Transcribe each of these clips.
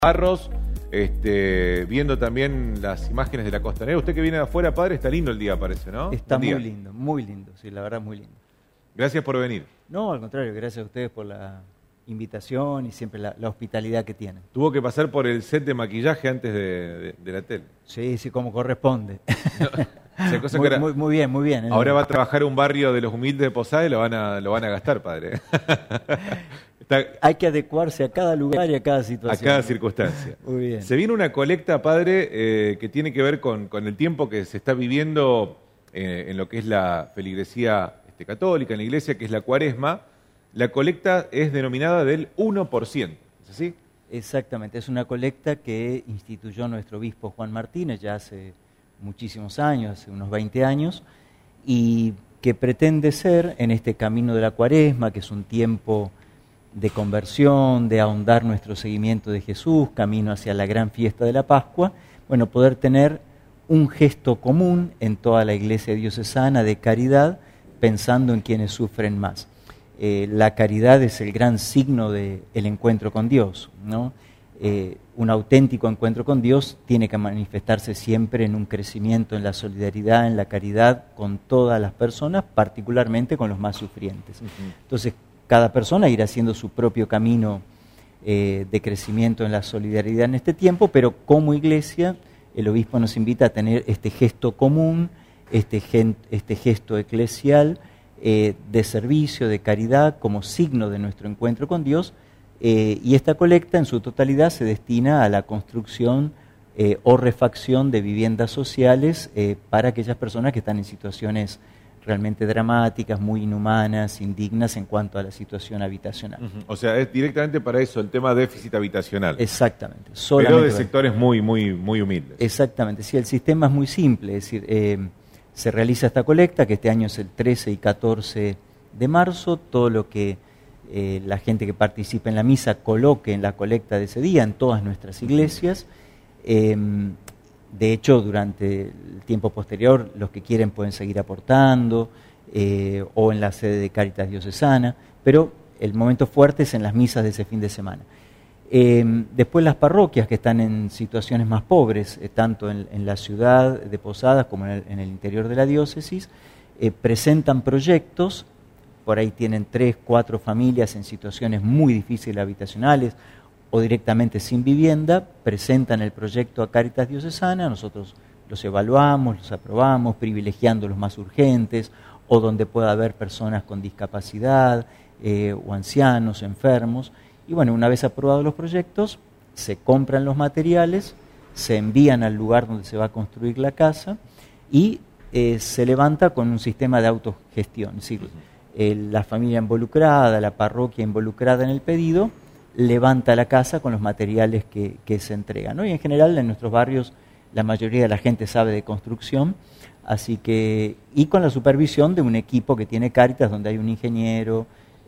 Barros, viendo también las imágenes de la costanera. Usted que viene de afuera, padre, está lindo el día, parece, ¿no? Está muy lindo, sí, la verdad muy lindo. Gracias por venir. No, al contrario, gracias a ustedes por la invitación y siempre la hospitalidad que tienen. Tuvo que pasar por el set de maquillaje antes de la tele. Sí, como corresponde. No, cosa muy bien, muy bien. Ahora va a trabajar un barrio de los humildes de Posada y lo van a gastar, padre. Hay que adecuarse a cada lugar y a cada situación. A cada circunstancia. Muy bien. Se viene una colecta, padre, que tiene que ver con el tiempo que se está viviendo en lo que es la feligresía católica, en la iglesia, que es la Cuaresma. La colecta es denominada del 1%, ¿es así? Exactamente, es una colecta que instituyó nuestro obispo Juan Martínez ya hace muchísimos años, hace unos 20 años, y que pretende ser, en este camino de la Cuaresma, que es un tiempo de conversión, de ahondar nuestro seguimiento de Jesús, camino hacia la gran fiesta de la Pascua, bueno, poder tener un gesto común en toda la iglesia diocesana de caridad, pensando en quienes sufren más. La caridad es el gran signo del encuentro con Dios, ¿no? Un auténtico encuentro con Dios tiene que manifestarse siempre en un crecimiento en la solidaridad, en la caridad con todas las personas, particularmente con los más sufrientes. Entonces, cada persona irá haciendo su propio camino de crecimiento en la solidaridad en este tiempo, pero como iglesia, el obispo nos invita a tener este gesto común, este gesto eclesial, de servicio, de caridad, como signo de nuestro encuentro con Dios, y esta colecta en su totalidad se destina a la construcción o refacción de viviendas sociales para aquellas personas que están en situaciones realmente dramáticas, muy inhumanas, indignas en cuanto a la situación habitacional. O sea, es directamente para eso, el tema de déficit habitacional. Exactamente. Pero de sectores muy humildes. Exactamente, sí, el sistema es muy simple, es decir, se realiza esta colecta, que este año es el 13 y 14 de marzo, todo lo que la gente que participa en la misa coloque en la colecta de ese día, en todas nuestras iglesias. De hecho, durante el tiempo posterior, los que quieren pueden seguir aportando, o en la sede de Cáritas Diocesana, pero el momento fuerte es en las misas de ese fin de semana. Después las parroquias que están en situaciones más pobres, tanto en la ciudad de Posadas como en el interior de la diócesis, presentan proyectos, por ahí tienen 3, 4 familias en situaciones muy difíciles habitacionales o directamente sin vivienda, presentan el proyecto a Cáritas Diocesana, nosotros los evaluamos, los aprobamos, privilegiando los más urgentes o donde pueda haber personas con discapacidad o ancianos, enfermos. Y bueno, una vez aprobados los proyectos, se compran los materiales, se envían al lugar donde se va a construir la casa y se levanta con un sistema de autogestión. Es decir, la familia involucrada, la parroquia involucrada en el pedido, levanta la casa con los materiales que se entregan, ¿no? Y en general en nuestros barrios la mayoría de la gente sabe de construcción, así que, y con la supervisión de un equipo que tiene Cáritas, donde hay un ingeniero,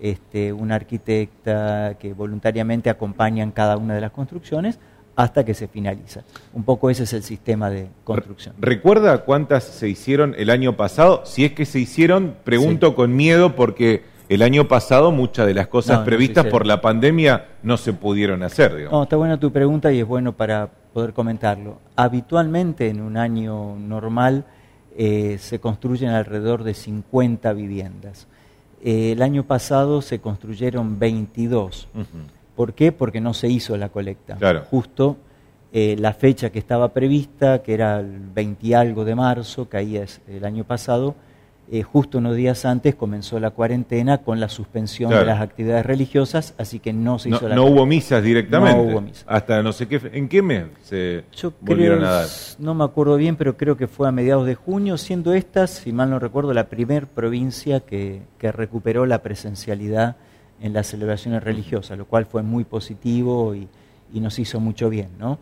una arquitecta que voluntariamente acompañan cada una de las construcciones hasta que se finaliza. Un poco ese es el sistema de construcción. ¿Recuerda cuántas se hicieron el año pasado? Si es que se hicieron, pregunto sí, con miedo porque el año pasado muchas de las cosas previstas por la pandemia no se pudieron hacer, digamos. No, está buena tu pregunta y es bueno para poder comentarlo. Habitualmente en un año normal se construyen alrededor de 50 viviendas. El año pasado se construyeron 22. ¿Por qué? Porque no se hizo la colecta. Claro. Justo la fecha que estaba prevista, que era el 20 y algo de marzo, caía el año pasado, justo unos días antes comenzó la cuarentena con la suspensión de las actividades religiosas, así que no se hizo la colecta. No hubo misas directamente. No hubo misas. Hasta no sé qué, ¿en qué mes se volvieron a dar? No me acuerdo bien, pero creo que fue a mediados de junio, siendo esta, si mal no recuerdo, la primer provincia que recuperó la presencialidad en las celebraciones religiosas, lo cual fue muy positivo y nos hizo mucho bien, ¿no?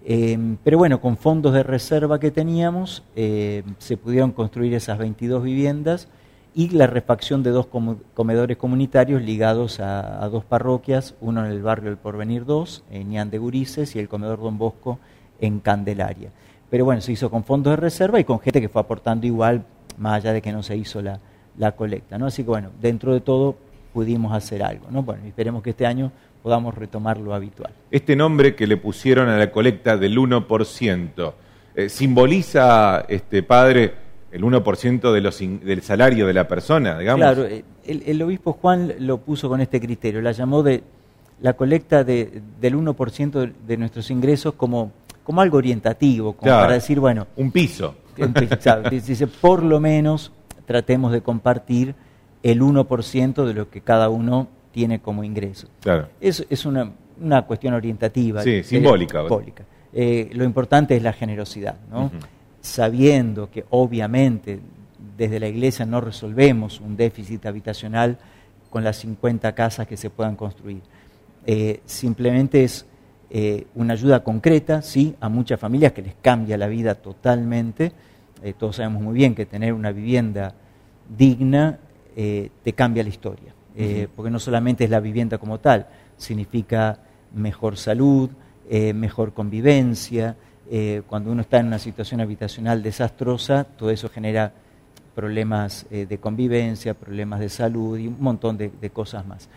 Pero bueno, con fondos de reserva que teníamos, se pudieron construir esas 22 viviendas y la refacción de 2 comedores comunitarios ligados a 2 parroquias, uno en el barrio El Porvenir 2, en Ñan de Gurises, y el comedor Don Bosco en Candelaria. Pero bueno, se hizo con fondos de reserva y con gente que fue aportando igual, más allá de que no se hizo la colecta, ¿no? Así que bueno, dentro de todo pudimos hacer algo, ¿no? Bueno, esperemos que este año podamos retomar lo habitual. Este nombre que le pusieron a la colecta del 1%, ¿simboliza, padre, el 1% del salario de la persona, digamos? Claro, el obispo Juan lo puso con este criterio, la llamó de la colecta del 1% de nuestros ingresos como algo orientativo, como claro, para decir, bueno... un piso. Dice, por lo menos tratemos de compartir el 1% de lo que cada uno tiene como ingreso. Claro. Es una cuestión orientativa. Sí, simbólica. Lo importante es la generosidad, ¿no? Uh-huh. Sabiendo que obviamente desde la Iglesia no resolvemos un déficit habitacional con las 50 casas que se puedan construir. Simplemente es una ayuda concreta, sí, a muchas familias que les cambia la vida totalmente. Todos sabemos muy bien que tener una vivienda digna te cambia la historia, porque no solamente es la vivienda como tal, significa mejor salud, mejor convivencia. Cuando uno está en una situación habitacional desastrosa, todo eso genera problemas de convivencia, problemas de salud y un montón de cosas más.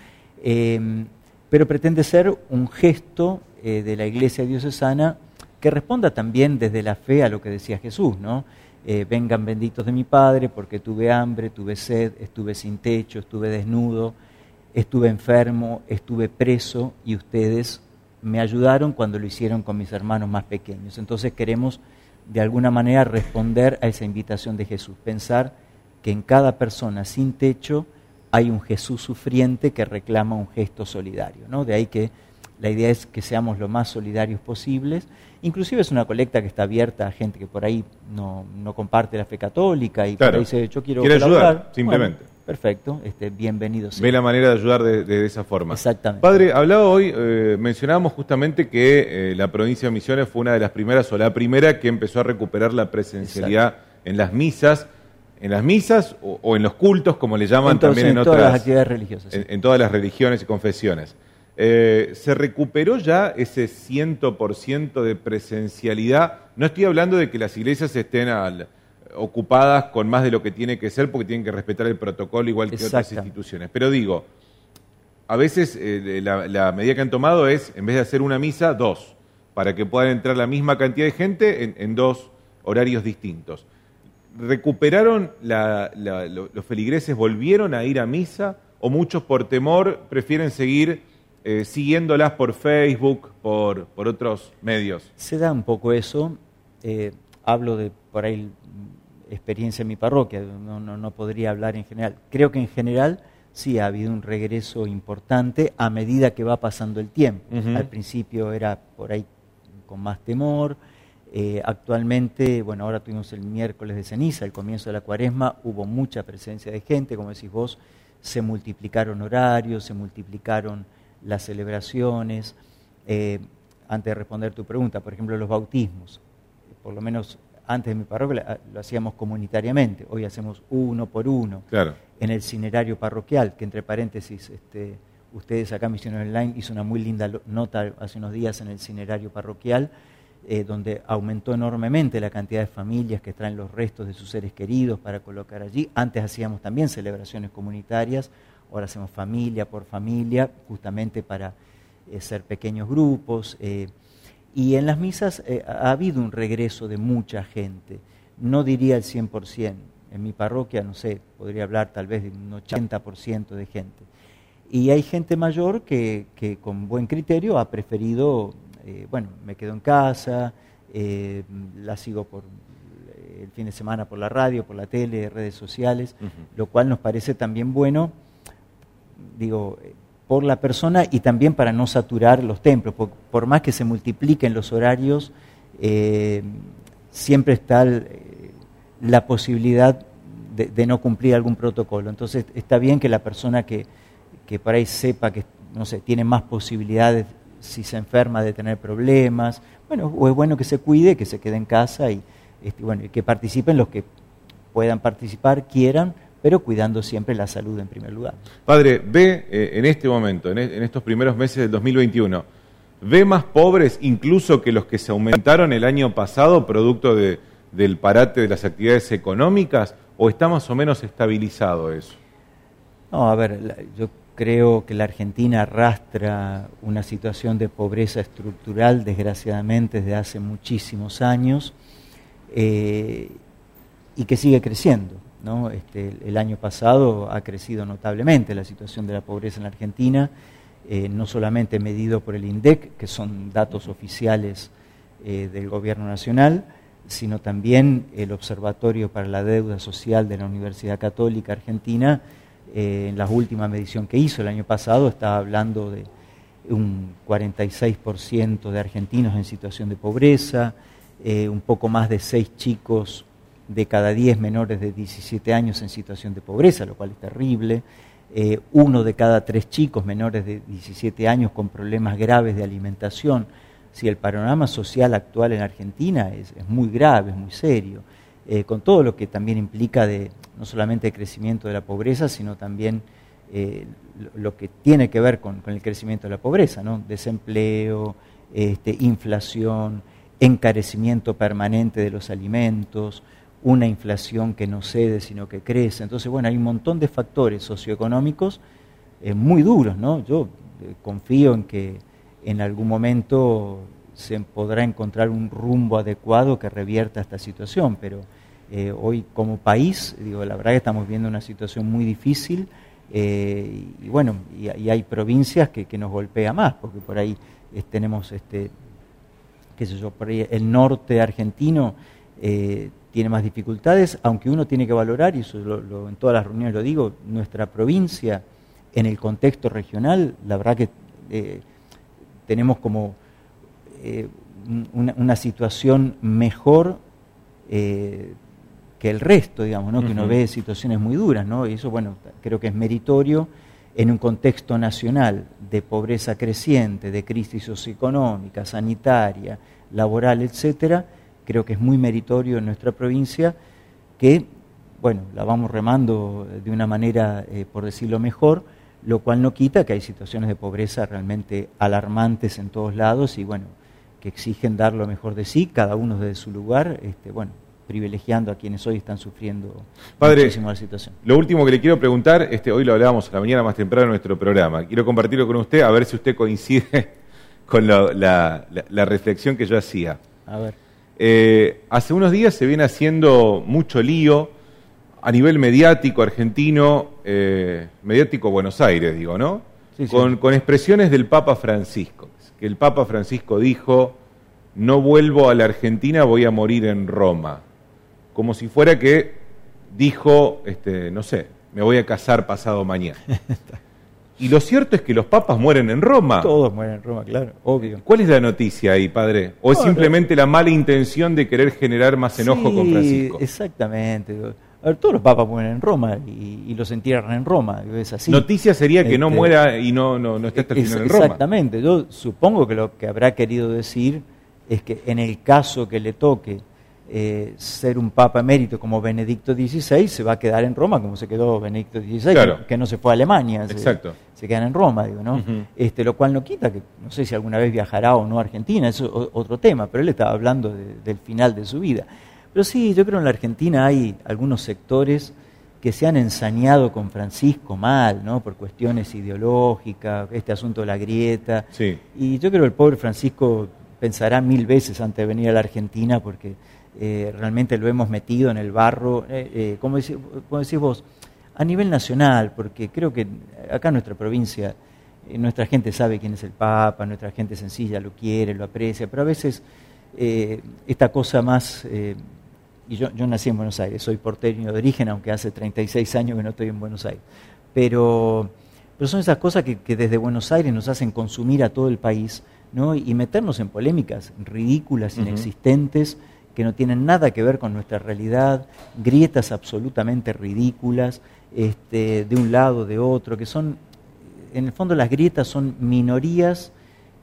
Pero pretende ser un gesto de la Iglesia diocesana que responda también desde la fe a lo que decía Jesús, ¿no? Vengan benditos de mi Padre, porque tuve hambre, tuve sed, estuve sin techo, estuve desnudo, estuve enfermo, estuve preso y ustedes me ayudaron cuando lo hicieron con mis hermanos más pequeños. Entonces queremos de alguna manera responder a esa invitación de Jesús, pensar que en cada persona sin techo hay un Jesús sufriente que reclama un gesto solidario, ¿no? De ahí que la idea es que seamos lo más solidarios posibles. Inclusive es una colecta que está abierta a gente que por ahí no comparte la fe católica y claro, por ahí dice, yo quiero ayudar, simplemente. Bueno, perfecto, bienvenido. Ve la manera de ayudar de esa forma. Exactamente. Padre, hablaba hoy, mencionábamos justamente que la provincia de Misiones fue una de las primeras, o la primera que empezó a recuperar la presencialidad en las misas. ¿En las misas o en los cultos, como le llaman también en otras todas las actividades religiosas? Sí. En todas las religiones y confesiones. ¿Se recuperó ya ese 100% de presencialidad? No estoy hablando de que las iglesias estén ocupadas con más de lo que tiene que ser, porque tienen que respetar el protocolo igual que otras instituciones. Pero digo, a veces la medida que han tomado es, en vez de hacer una misa, 2, para que puedan entrar la misma cantidad de gente en 2 horarios distintos. ¿Recuperaron los feligreses, volvieron a ir a misa o muchos por temor prefieren seguir siguiéndolas por Facebook, por otros medios? Se da un poco eso. Hablo de por ahí experiencia en mi parroquia, no podría hablar en general. Creo que en general sí ha habido un regreso importante a medida que va pasando el tiempo. Uh-huh. Al principio era por ahí con más temor. Actualmente, bueno, ahora tuvimos el miércoles de ceniza, el comienzo de la cuaresma, hubo mucha presencia de gente, como decís vos, se multiplicaron horarios, se multiplicaron las celebraciones. Antes de responder tu pregunta, por ejemplo, los bautismos, por lo menos antes de mi parroquia lo hacíamos comunitariamente, hoy hacemos uno por uno. Claro. En el cinerario parroquial, que entre paréntesis, ustedes acá Misiones Online hizo una muy linda nota hace unos días en el cinerario parroquial, donde aumentó enormemente la cantidad de familias que traen los restos de sus seres queridos para colocar allí. Antes hacíamos también celebraciones comunitarias, ahora hacemos familia por familia, justamente para ser pequeños grupos. Y en las misas ha habido un regreso de mucha gente, no diría el 100%. En mi parroquia, no sé, podría hablar tal vez de un 80% de gente. Y hay gente mayor que con buen criterio ha preferido... me quedo en casa, la sigo por el fin de semana por la radio, por la tele, redes sociales, uh-huh. Lo cual nos parece también bueno, por la persona y también para no saturar los templos. Por más que se multipliquen los horarios, siempre está la posibilidad de no cumplir algún protocolo. Entonces está bien que la persona que por ahí sepa que, no sé, tiene más posibilidades si se enferma de tener problemas, o es bueno que se cuide, que se quede en casa y que participen los que puedan participar, quieran, pero cuidando siempre la salud en primer lugar. Padre, ve en este momento, en estos primeros meses del 2021, ¿ve más pobres incluso que los que se aumentaron el año pasado producto del parate de las actividades económicas, o está más o menos estabilizado eso? No, a ver, yo creo que la Argentina arrastra una situación de pobreza estructural, desgraciadamente, desde hace muchísimos años, y que sigue creciendo, ¿no? El año pasado ha crecido notablemente la situación de la pobreza en la Argentina, no solamente medido por el INDEC, que son datos oficiales del Gobierno Nacional, sino también el Observatorio para la Deuda Social de la Universidad Católica Argentina. En la última medición que hizo el año pasado estaba hablando de un 46% de argentinos en situación de pobreza, un poco más de 6 chicos de cada 10 menores de 17 años en situación de pobreza, lo cual es terrible, 1 de cada 3 chicos menores de 17 años con problemas graves de alimentación. Si el panorama social actual en Argentina es muy grave, es muy serio, con todo lo que también implica de no solamente el crecimiento de la pobreza, sino también lo que tiene que ver con el crecimiento de la pobreza, ¿no? Desempleo, inflación, encarecimiento permanente de los alimentos, una inflación que no cede sino que crece. Entonces, bueno, hay un montón de factores socioeconómicos muy duros, ¿no? Yo confío en que en algún momento se podrá encontrar un rumbo adecuado que revierta esta situación, pero hoy como país, la verdad que estamos viendo una situación muy difícil, y bueno, y hay provincias que nos golpea más, porque por ahí tenemos, qué sé yo, por ahí el norte argentino tiene más dificultades, aunque uno tiene que valorar, y eso en todas las reuniones lo digo, nuestra provincia en el contexto regional, la verdad que tenemos como una situación mejor que el resto, digamos, ¿no? Que uno ve situaciones muy duras, ¿no? Y eso, bueno, creo que es meritorio en un contexto nacional de pobreza creciente, de crisis socioeconómica, sanitaria, laboral, etcétera. Creo que es muy meritorio en nuestra provincia que, bueno, la vamos remando de una manera, por decirlo mejor, lo cual no quita que hay situaciones de pobreza realmente alarmantes en todos lados y, bueno, que exigen dar lo mejor de sí, cada uno desde su lugar, bueno, privilegiando a quienes hoy están sufriendo muchísimo la situación. Lo último que le quiero preguntar, hoy lo hablábamos a la mañana más temprano en nuestro programa, quiero compartirlo con usted, a ver si usted coincide con la reflexión que yo hacía. A ver. Hace unos días se viene haciendo mucho lío a nivel mediático argentino, mediático Buenos Aires, digo, ¿no? Sí, sí. Con expresiones del Papa Francisco, que el Papa Francisco dijo, no vuelvo a la Argentina, voy a morir en Roma. Como si fuera que dijo, no sé, me voy a casar pasado mañana. Y lo cierto es que los papas mueren en Roma. Todos mueren en Roma, claro, obvio. ¿Cuál es la noticia ahí, padre? ¿O es simplemente la mala intención de querer generar más enojo con Francisco? Exactamente. A ver, todos los papas mueren en Roma y los entierran en Roma, es así. Noticia sería que no muera y no esté hasta el final en Roma. Exactamente. Yo supongo que lo que habrá querido decir es que en el caso que le toque ser un papa emérito como Benedicto XVI, se va a quedar en Roma como se quedó Benedicto XVI, claro, que no se fue a Alemania, exacto, se quedan en Roma, digo, ¿no? Lo cual no quita que, no sé si alguna vez viajará o no a Argentina, eso es otro tema, pero él estaba hablando del final de su vida. Pero sí, yo creo que en la Argentina hay algunos sectores que se han ensañado con Francisco mal, ¿no? Por cuestiones ideológicas, este asunto de la grieta, sí. Y yo creo que el pobre Francisco pensará 1000 veces antes de venir a la Argentina porque realmente lo hemos metido en el barro, como decís vos, a nivel nacional, porque creo que acá en nuestra provincia nuestra gente sabe quién es el Papa, nuestra gente sencilla lo quiere, lo aprecia, pero a veces esta cosa más, y yo nací en Buenos Aires, soy porteño de origen, aunque hace 36 años que no estoy en Buenos Aires, pero son esas cosas que desde Buenos Aires nos hacen consumir a todo el país, ¿no? Y meternos en polémicas ridículas, inexistentes, que no tienen nada que ver con nuestra realidad, grietas absolutamente ridículas, de un lado, de otro, que son, en el fondo las grietas son minorías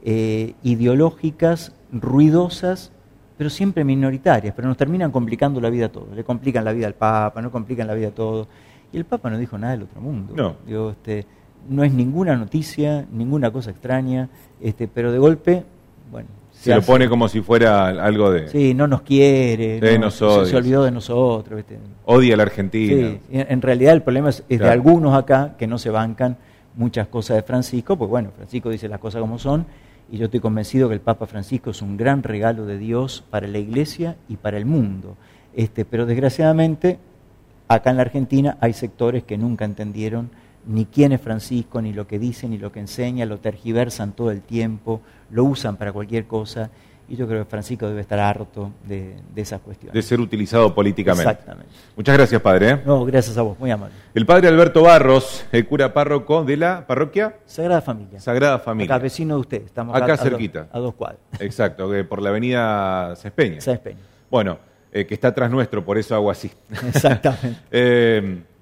ideológicas, ruidosas, pero siempre minoritarias, pero nos terminan complicando la vida a todos. Le complican la vida al Papa, no complican la vida a todos. Y el Papa no dijo nada del otro mundo. No. Digo, no es ninguna noticia, ninguna cosa extraña, pero de golpe, bueno... Se lo pone como si fuera algo de... Sí, no nos quiere, se olvidó de nosotros. ¿Viste? Odia a la Argentina. Sí, en realidad el problema es claro, de algunos acá que no se bancan muchas cosas de Francisco, pues bueno, Francisco dice las cosas como son, y yo estoy convencido que el Papa Francisco es un gran regalo de Dios para la Iglesia y para el mundo. Pero desgraciadamente, acá en la Argentina hay sectores que nunca entendieron ni quién es Francisco, ni lo que dice, ni lo que enseña, lo tergiversan todo el tiempo, lo usan para cualquier cosa, y yo creo que Francisco debe estar harto de esas cuestiones. De ser utilizado políticamente. Exactamente. Muchas gracias, padre. No, gracias a vos, muy amable. El padre Alberto Barros, el cura párroco de la parroquia Sagrada Familia. Sagrada Familia. Acá, vecino de usted. Estamos acá cerquita. A 2 cuadras. Exacto, por la avenida Cespeña. Cespeña. Bueno, que está atrás nuestro, por eso hago así. Exactamente.